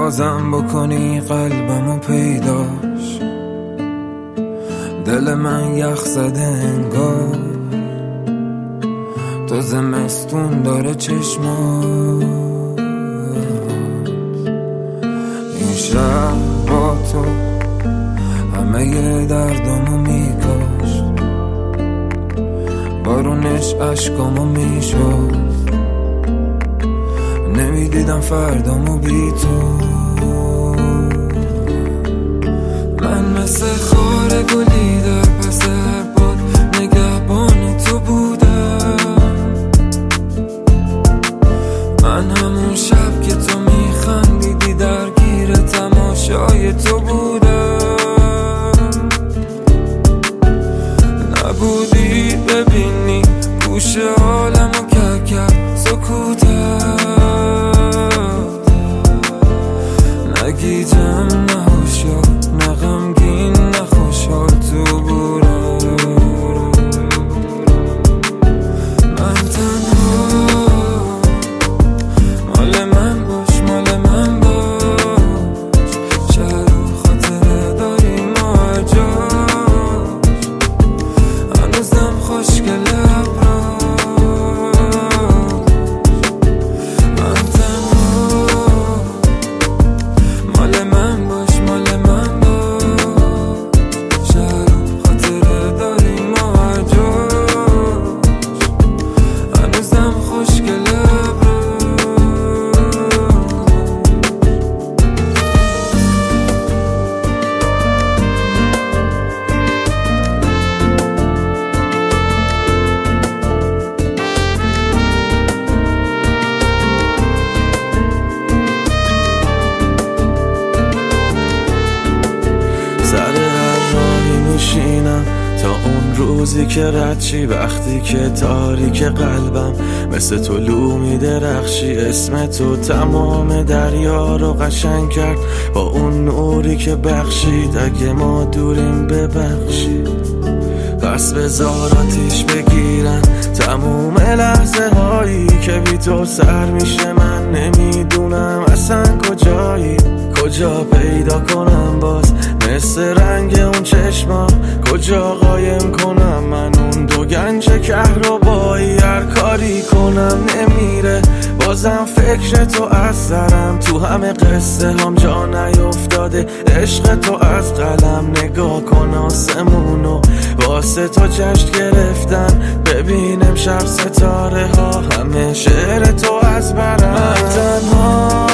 بازم بکنی قلبمو پیداش. دل من یخ زده انگار تو زمستون داره چشمات. این شهر با تو همه دردامو میکاشت، بارونش عشقامو میشد، نمیدیدم فردامو بی تو. من مثل خار گلی در پس هر باد نگهبان تو بودم. من همون شب که تو میخندیدی درگیر تماشای تو بودم. نبودی ببینی گوش عالمو کرد سکوتت، نگیجم نه هوشیار نه غمگین نه خوشحال تو بودم. من تنها مال من باش مال من باش، شهر و خاطره داریم ما هر جاش، هنوزم خوشگله سر هر راهی میشینم تا اون روزی که رد چی، وقتی که تاریک قلبم مثل طلوع میدرخشی. اسم تو تمام دریا رو قشنگ کرد با اون نوری که بخشید. اگه ما دوریم ببخشید، پس بذار آتیش بگیرن تموم لحظه هایی که بی تو سر میشه. من نمیدونم اصلا کجایی، کجا پیدا کنم باز مثل رنگ اون چشما، کجا قایم کنم من اون دو گنج کهربایی. هر کاری کنم نمیره، بازم فکر تو از سرم، تو همه قصه هم جا نیفتاده عشق تو از قلم. نگاه کن آسمونو واسه تو جشن گرفتن، ببین امشب ستاره ها همه شعر تو از برم. من تنها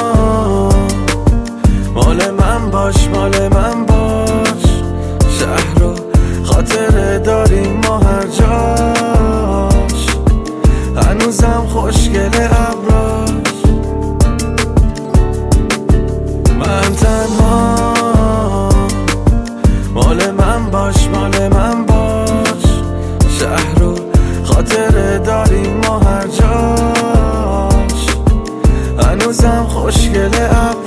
مال من باش مال من باش، شهر رو خاطره داریم ما هر جاش، هنوزم خوشگله ابراش. من تنها مال من باش مال من باش، شهر رو خاطره داریم ما هر جاش، هنوزم خوشگله ابراش.